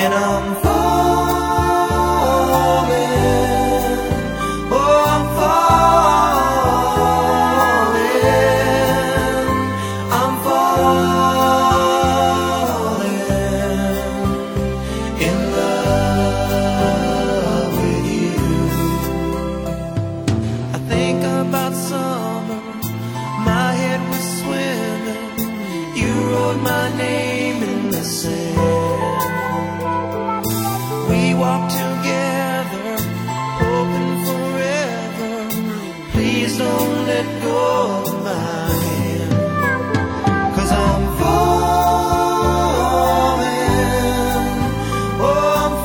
and I'm falling. Oh, I'm falling. I'm falling in love with you. I think about summer, my head was swimming. You wrote my name in the sand. We walked together, hoping forever. Please don't let go of my hand, 'cause I'm falling. Oh, I'm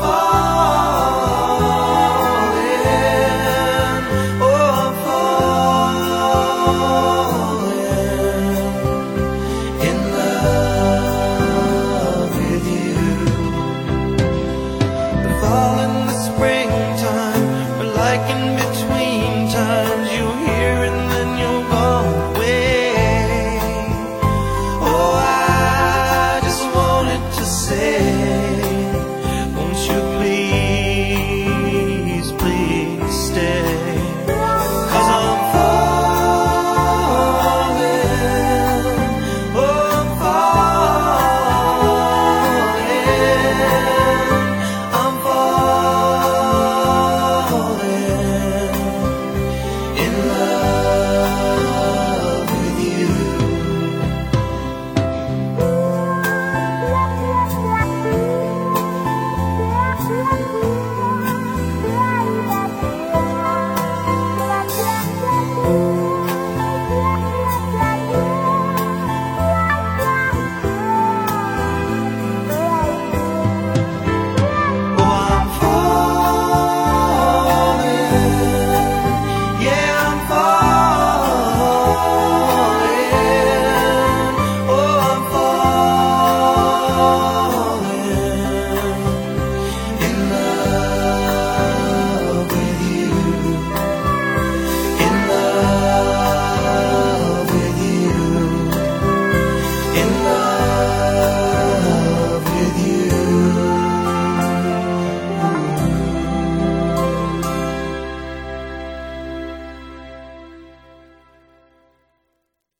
falling. Oh, I'm falling in love with you. The fall and the springtime are like in between times. You're here and then you're gone away. Oh, I just wanted to say